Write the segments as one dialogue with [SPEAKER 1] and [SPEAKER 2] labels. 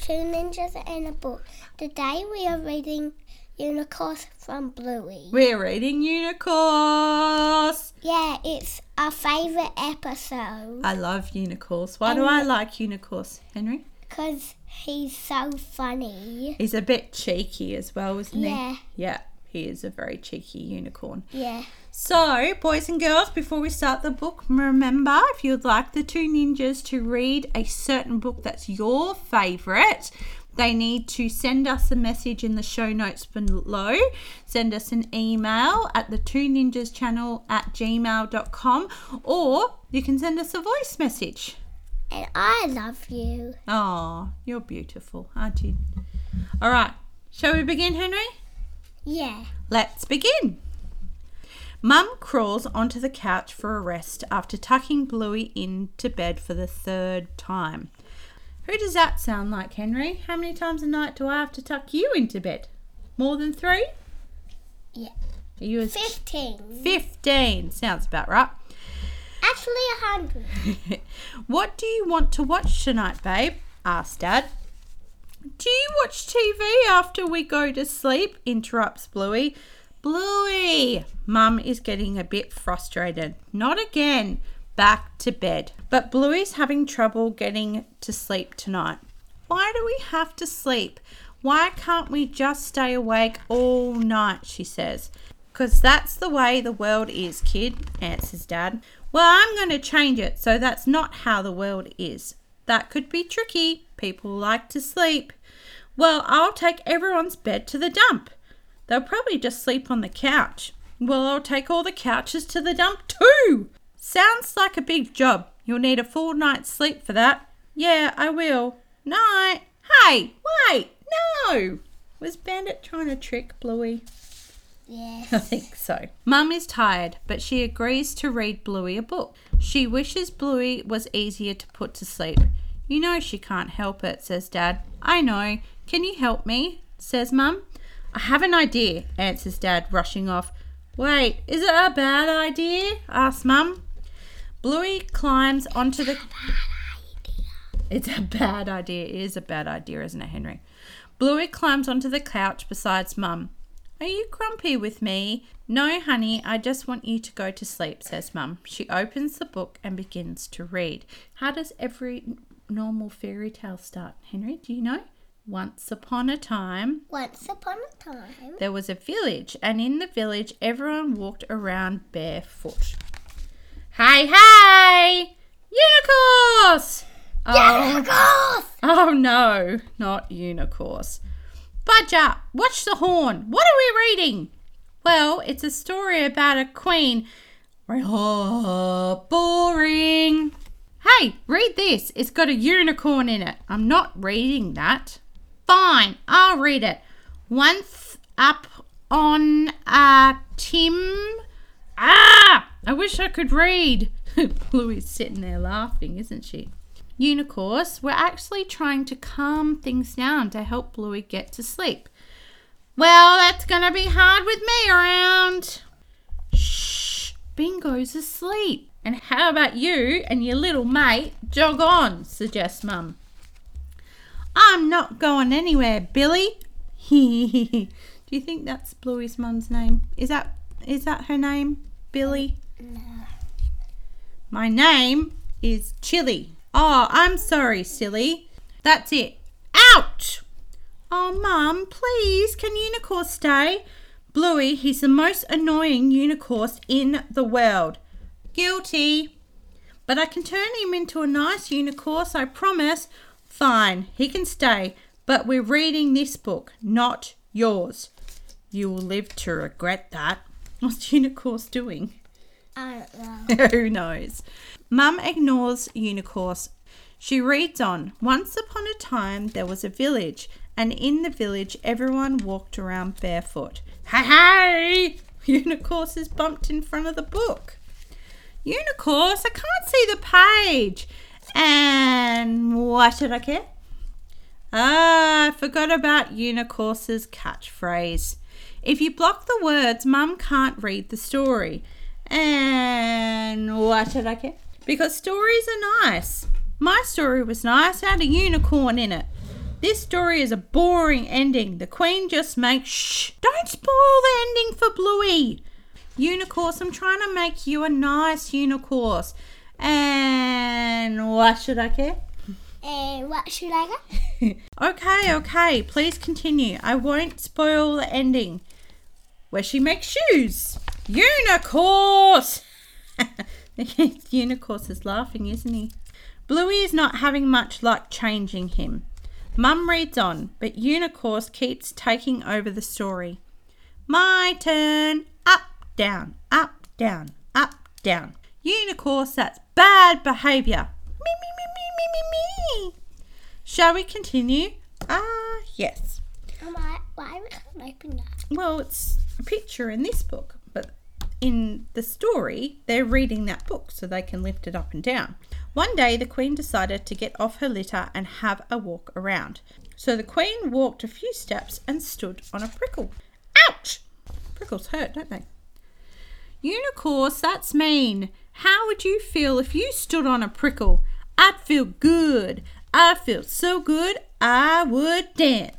[SPEAKER 1] Two Ninjas in a Book. Today we are reading Unicorns from Bluey.
[SPEAKER 2] We're reading Unicorns.
[SPEAKER 1] Yeah, it's our favourite episode.
[SPEAKER 2] I love Unicorns. Why do I like Unicorns, Henry?
[SPEAKER 1] Because he's so funny.
[SPEAKER 2] He's a bit cheeky as well, isn't he?
[SPEAKER 1] Yeah.
[SPEAKER 2] Yeah, he is a very cheeky unicorn.
[SPEAKER 1] Yeah.
[SPEAKER 2] So, boys and girls, before we start the book, remember, if you'd like the two ninjas to read a certain book that's your favourite, they need to send us a message in the show notes below. Send us an email at the2ninjaschannel@gmail.com, or you can send us a voice message.
[SPEAKER 1] And I love you.
[SPEAKER 2] Oh, you're beautiful, aren't you? All right, shall we begin, Henry?
[SPEAKER 1] Yeah.
[SPEAKER 2] Let's begin. Mum crawls onto the couch for a rest after tucking Bluey into bed for the third time. Who does that sound like, Henry? How many times a night do I have to tuck you into bed? More than 3?
[SPEAKER 1] Yeah.
[SPEAKER 2] Are you
[SPEAKER 1] 15.
[SPEAKER 2] 15. Sounds about right.
[SPEAKER 1] Actually 100.
[SPEAKER 2] What do you want to watch tonight, babe? Asked Dad. Do you watch TV after we go to sleep? Interrupts Bluey. Bluey! Mum is getting a bit frustrated. Not again. Back to bed. But Bluey's having trouble getting to sleep tonight. Why do we have to sleep? Why can't we just stay awake all night, she says. 'Cause that's the way the world is, kid, answers Dad. Well, I'm going to change it so that's not how the world is. That could be tricky. People like to sleep. Well, I'll take everyone's bed to the dump. They'll probably just sleep on the couch. Well, I'll take all the couches to the dump too. Sounds like a big job. You'll need a full night's sleep for that. Yeah, I will. Night. Hey, wait, no. Was Bandit trying to trick Bluey?
[SPEAKER 1] Yes.
[SPEAKER 2] I think so. Mum is tired, but she agrees to read Bluey a book. She wishes Bluey was easier to put to sleep. You know she can't help it, says Dad. I know. Can you help me? Says Mum. I have an idea, answers Dad, rushing off. Wait, is it a bad idea? Asks Mum. Bluey climbs onto the... It's a bad idea. It is a bad idea, isn't it, Henry? Bluey climbs onto the couch beside Mum. Are you grumpy with me? No, honey, I just want you to go to sleep, says Mum. She opens the book and begins to read. How does every normal fairy tale start, Henry? Do you know? Once upon a time, there was a village, and in the village, everyone walked around barefoot. Hey, hey! Unicorns!
[SPEAKER 1] Unicorns!
[SPEAKER 2] Oh, no, not unicorns. Budge up, watch the horn. What are we reading? Well, it's a story about a queen. Oh, boring. Hey, read this. It's got a unicorn in it. I'm not reading that. Fine, I'll read it. Once up on a I wish I could read. Bluey's sitting there laughing, isn't she? Unicorns, we're actually trying to calm things down to help Bluey get to sleep. Well, that's going to be hard with me around. Shh, Bingo's asleep. And how about you and your little mate jog on, suggests Mum. I'm not going anywhere, Billy. Do you think that's Bluey's mum's name? Is that her name, Billy?
[SPEAKER 1] No.
[SPEAKER 2] My name is Chili. Oh, I'm sorry, silly. That's it. Out! Oh, Mum, please, can Unicorn stay? Bluey, he's the most annoying unicorn in the world. Guilty. But I can turn him into a nice unicorn, I promise. Fine, he can stay, but we're reading this book, not yours. You will live to regret that. What's Unicorn doing?
[SPEAKER 1] I don't know.
[SPEAKER 2] Who knows? Mum ignores Unicorns. She reads on. Once upon a time, there was a village, and in the village, everyone walked around barefoot. Hey! Unicorns is bumped in front of the book. Unicorns, I can't see the page. And why should I care? I forgot about Unicorns' catchphrase. If you block the words, Mum can't read the story. And why should I care? Because stories are nice. My story was nice. It had a unicorn in it. This story is a boring ending. The Queen just makes shh. Don't spoil the ending for Bluey. Unicourse, I'm trying to make you a nice unicourse. And what should I care?
[SPEAKER 1] What should I get?
[SPEAKER 2] Okay. Please continue. I won't spoil the ending. Where she makes shoes. Unicourse! Unicourse is laughing, isn't he? Bluey is not having much luck changing him. Mum reads on, but Unicourse keeps taking over the story. My turn. Up, down, up, down, up, down. Unicourse, that's bad behaviour. Me. Shall we continue? Yes.
[SPEAKER 1] Why we can't open that?
[SPEAKER 2] Well, it's a picture in this book, but in the story, they're reading that book so they can lift it up and down. One day, the Queen decided to get off her litter and have a walk around. So the Queen walked a few steps and stood on a prickle. Ouch! Prickles hurt, don't they? Unicourse, that's mean. How would you feel if you stood on a prickle? I'd feel good. I'd feel so good, I would dance.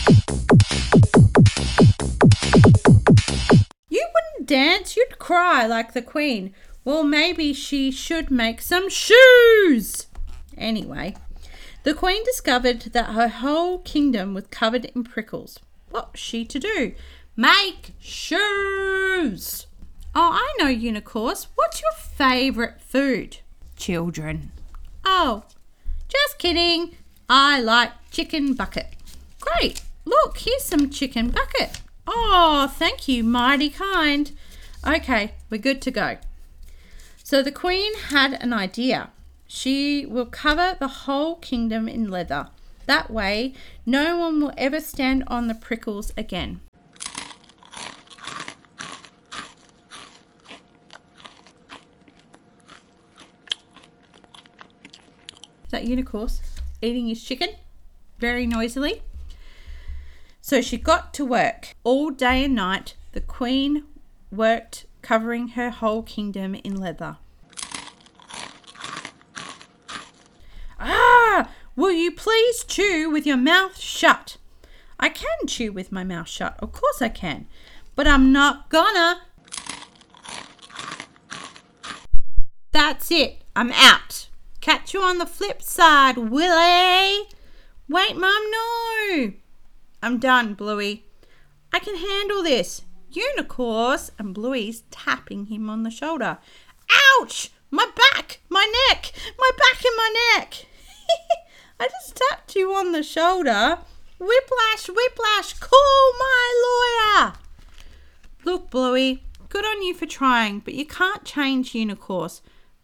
[SPEAKER 2] You wouldn't dance, you'd cry like the Queen. Well, maybe she should make some shoes. Anyway, the Queen discovered that her whole kingdom was covered in prickles. What was she to do? Make shoes. Oh, I know, Unicourse. What's your favourite food? Children. Oh, just kidding. I like chicken bucket. Great. Look, here's some chicken bucket. Oh, thank you. Mighty kind. Okay, we're good to go. So the Queen had an idea. She will cover the whole kingdom in leather. That way, no one will ever stand on the prickles again. Is that Unicourse eating his chicken very noisily? So she got to work. All day and night, the Queen worked covering her whole kingdom in leather. Will you please chew with your mouth shut? I can chew with my mouth shut, of course I can, but I'm not gonna. That's it, I'm out. Catch you on the flip side, Willie. Wait, Mum, no. I'm done, Bluey. I can handle this. Unicourse, and Bluey's tapping him on the shoulder. Ouch! My back, my neck, my back and my neck. I just tapped you on the shoulder. Whiplash, call my lawyer. Look, Bluey, good on you for trying, but you can't change Unicourse.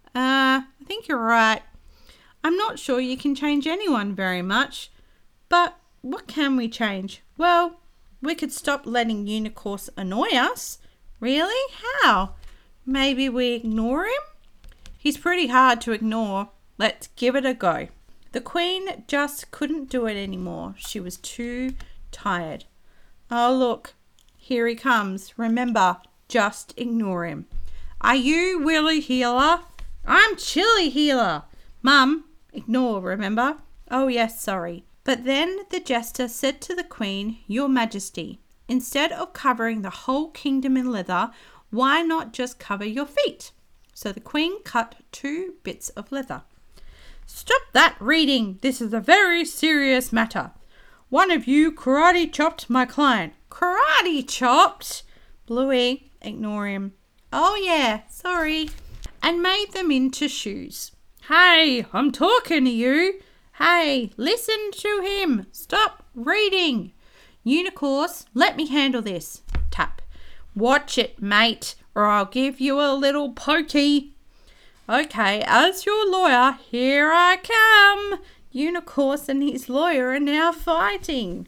[SPEAKER 2] I think you're right. I'm not sure you can change anyone very much. But what can we change? Well, we could stop letting Unicourse annoy us. Really? How? Maybe we ignore him? He's pretty hard to ignore. Let's give it a go. The Queen just couldn't do it anymore. She was too tired. Oh, look. Here he comes. Remember, just ignore him. Are you Willie Healer? I'm Chilly Healer. Mum, ignore, remember? Oh, yes, sorry. But then the jester said to the Queen, Your Majesty, instead of covering the whole kingdom in leather, why not just cover your feet? So the Queen cut 2 bits of leather. Stop that reading. This is a very serious matter. One of you karate chopped my client. Karate chopped? Bluey, ignore him. Oh yeah, sorry. And made them into shoes. Hey, I'm talking to you. Hey, listen to him. Stop reading. Unicourse, let me handle this. Tap. Watch it, mate, or I'll give you a little pokey. Okay, as your lawyer, here I come. Unicourse and his lawyer are now fighting.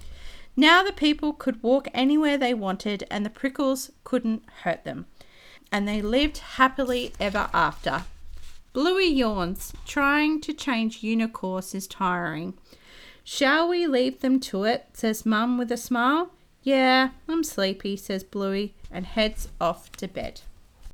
[SPEAKER 2] Now the people could walk anywhere they wanted and the prickles couldn't hurt them. And they lived happily ever after. Bluey yawns. Trying to change Unicourse is tiring. Shall we leave them to it? Says Mum with a smile. Yeah, I'm sleepy, says Bluey, and heads off to bed.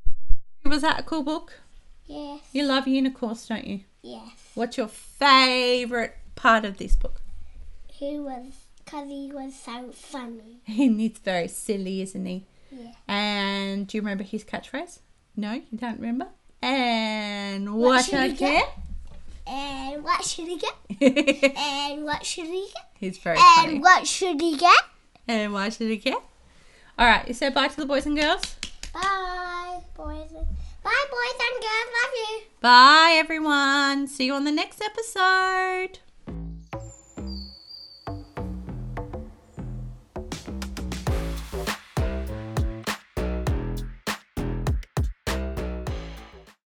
[SPEAKER 2] Was that a cool book?
[SPEAKER 1] Yes.
[SPEAKER 2] You love Unicourse, don't you?
[SPEAKER 1] Yes.
[SPEAKER 2] What's your favourite part of this book?
[SPEAKER 1] Because he was so funny.
[SPEAKER 2] He's very silly, isn't he?
[SPEAKER 1] Yeah.
[SPEAKER 2] And do you remember his catchphrase? No, you don't remember? And what should I get?
[SPEAKER 1] And what should he get? And what should he get?
[SPEAKER 2] He's very funny.
[SPEAKER 1] And what should he get?
[SPEAKER 2] And what should he get? All right, you say bye to the boys and girls.
[SPEAKER 1] Bye, boys. Bye, boys and girls. Love you.
[SPEAKER 2] Bye, everyone. See you on the next episode.